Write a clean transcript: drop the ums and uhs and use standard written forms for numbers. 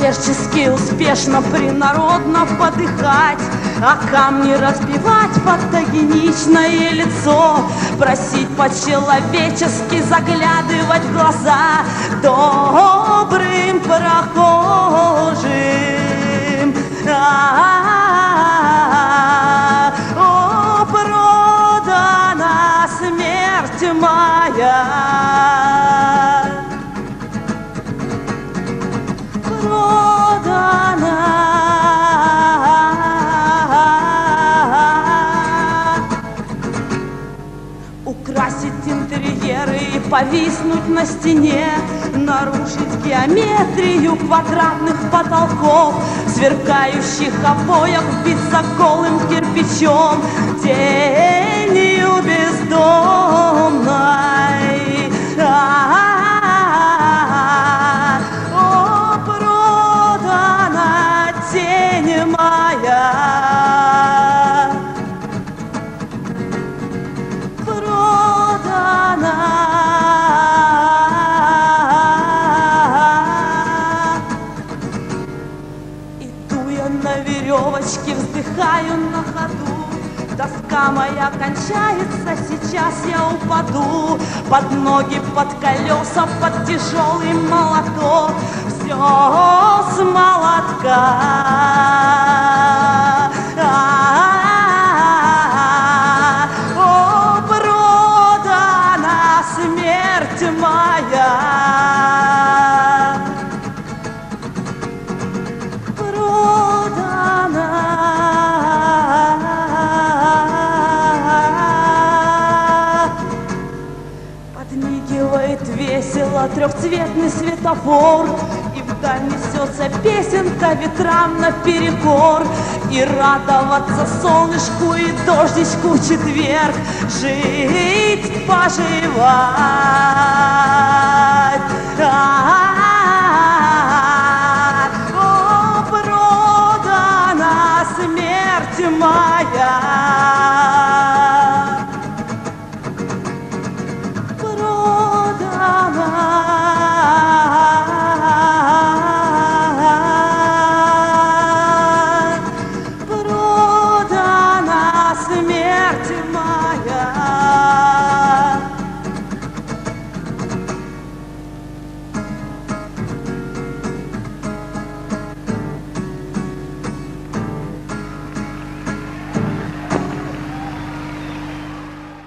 коммерчески успешно принародно подыхать, а камни разбивать, фотогеничное лицо, просить по-человечески заглядывать в глаза добрым прохожим. О, продана смерть моя, продана. Украсить интерьеры и повиснуть на стене, нарушить геометрию квадратных потолков, сверкающих обоев, биться голым кирпичом, тенью бездомной. О, продана тень моя, продана. Иду я на веревочке, вздыхаю на ходу, доска моя кончается, сейчас я упаду под ноги, под колеса, под тяжелый молоток, все с молотка. О, продана смерть моя, продана. Подмигивает весело трехцветный светофор, и вдаль несется песенка ветрам наперекор. И радоваться солнышку и дождичку в четверг, жить, поживать. О, продана смерть моя, продана. Продана смерть моя.